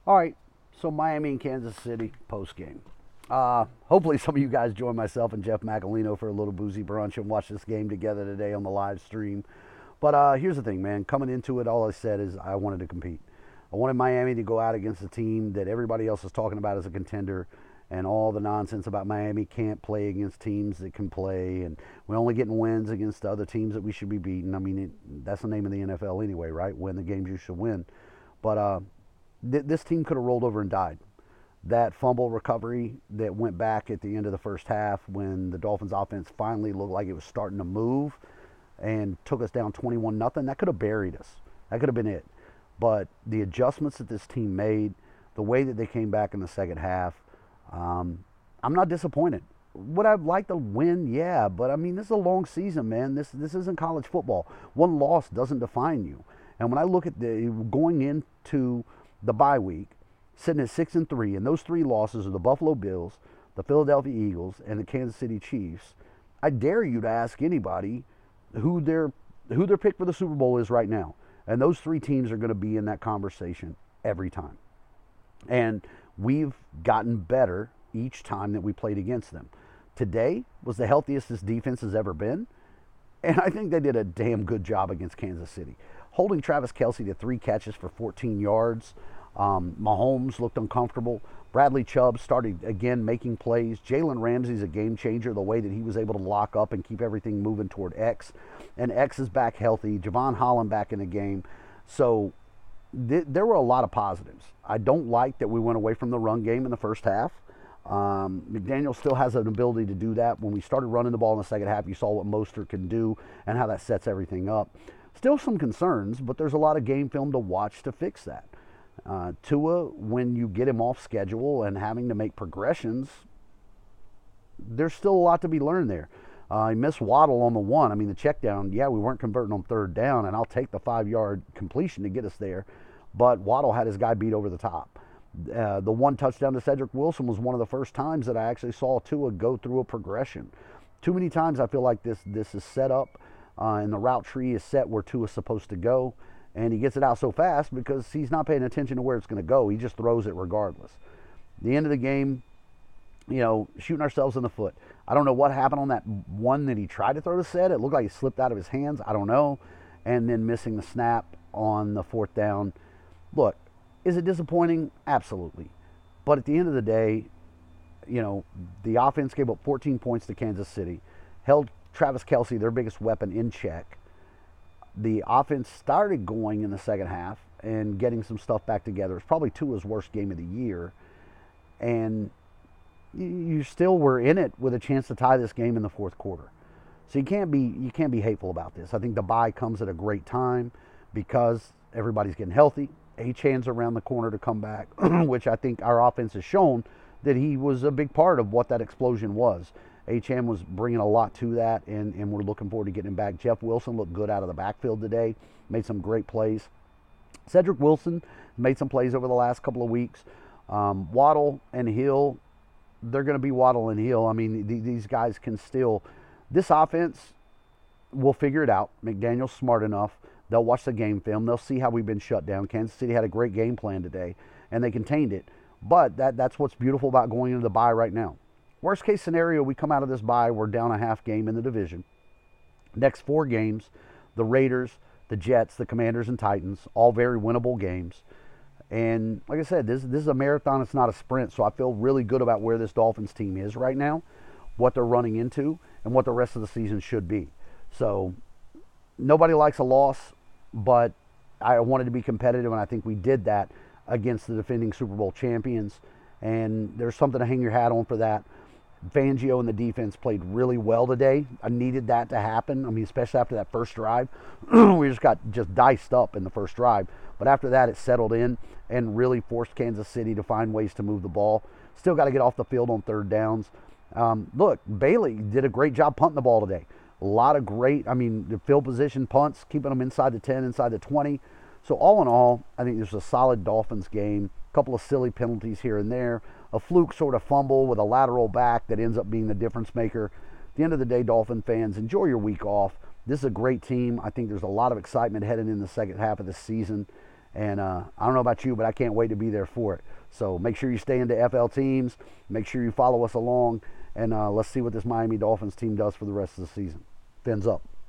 All right, so Miami and Kansas City post game. Hopefully, some of you guys join myself and Jeff Macalino for a little boozy brunch and watch this game together today on the live stream. But here's the thing, man. Coming into it, all I said is I wanted to compete. I wanted Miami to go out against a team that everybody else is talking about as a contender, and all the nonsense about Miami can't play against teams that can play, and we're only getting wins against the other teams that we should be beating. I mean, that's the name of the NFL anyway, right? Win the games you should win. But this team could have rolled over and died. That fumble recovery that went back at the end of the first half when the Dolphins offense finally looked like it was starting to move and took us down 21 nothing, that could have buried us. That could have been it. But the adjustments that this team made, the way that they came back in the second half, I'm not disappointed. Would I like to win? Yeah, but I mean, this is a long season, man. This isn't college football. One loss doesn't define you. And when I look at the going into the bye week, sitting at 6-3, and those three losses are the Buffalo Bills, the Philadelphia Eagles, and the Kansas City Chiefs. I dare you to ask anybody who their pick for the Super Bowl is right now, and those three teams are going to be in that conversation every time. And we've gotten better each time that we played against them. Today was the healthiest this defense has ever been, and I think they did a damn good job against Kansas City. Holding Travis Kelce to 3 catches for 14 yards. Mahomes looked uncomfortable. Bradley Chubb started again making plays. Jalen Ramsey's a game changer, the way that he was able to lock up and keep everything moving toward X. And X is back healthy. Javon Holland back in the game. So there were a lot of positives. I don't like that we went away from the run game in the first half. McDaniel still has an ability to do that. When we started running the ball in the second half, you saw what Mostert can do and how that sets everything up. Still some concerns, but there's a lot of game film to watch to fix that. Tua, when you get him off schedule and having to make progressions, there's still a lot to be learned there. He missed Waddle on the one. I mean, the check down, yeah, we weren't converting on third down, and I'll take the 5-yard completion to get us there. But Waddle had his guy beat over the top. The one touchdown to Cedric Wilson was one of the first times that I actually saw Tua go through a progression. Too many times I feel like this is set up, and the route tree is set where Tua's supposed to go, and he gets it out so fast because he's not paying attention to where it's going to go. He just throws it regardless. The end of the game, shooting ourselves in the foot. I don't know what happened on that one that he tried to throw to Sed. It looked like he slipped out of his hands. I don't know. And then missing the snap on the fourth down. Look, is it disappointing? Absolutely. But at the end of the day, the offense gave up 14 points to Kansas City, held Travis Kelce, their biggest weapon, in check. The offense started going in the second half and getting some stuff back together. It's probably Tua's worst game of the year. And you still were in it with a chance to tie this game in the fourth quarter. So you can't be hateful about this. I think the bye comes at a great time because everybody's getting healthy. Achane's around the corner to come back, which I think our offense has shown that he was a big part of what that explosion was. Achane was bringing a lot to that, and we're looking forward to getting him back. Jeff Wilson looked good out of the backfield today, made some great plays. Cedric Wilson made some plays over the last couple of weeks. Waddle and Hill, they're going to be Waddle and Hill. I mean, these guys can still. This offense will figure it out. McDaniel's smart enough. They'll watch the game film. They'll see how we've been shut down. Kansas City had a great game plan today, and they contained it. But that's what's beautiful about going into the bye right now. Worst case scenario, we come out of this bye, we're down a half game in the division. Next 4 games, the Raiders, the Jets, the Commanders, and Titans, all very winnable games. And like I said, this is a marathon, it's not a sprint, so I feel really good about where this Dolphins team is right now, what they're running into, and what the rest of the season should be. So nobody likes a loss, but I wanted to be competitive, and I think we did that against the defending Super Bowl champions. And there's something to hang your hat on for that. Fangio and the defense played really well today. I needed that to happen. I mean, especially after that first drive. We just got diced up in the first drive. But after that, it settled in and really forced Kansas City to find ways to move the ball. Still got to get off the field on third downs. Look, Bailey did a great job punting the ball today. A lot of great, the field position punts, keeping them inside the 10, inside the 20. So all in all, I think this was a solid Dolphins game. A couple of silly penalties here and there. A fluke sort of fumble with a lateral back that ends up being the difference maker. At the end of the day, Dolphin fans, enjoy your week off. This is a great team. I think there's a lot of excitement heading in the second half of the season. And I don't know about you, but I can't wait to be there for it. So make sure you stay into FL Teams. Make sure you follow us along. And let's see what this Miami Dolphins team does for the rest of the season. Fins up.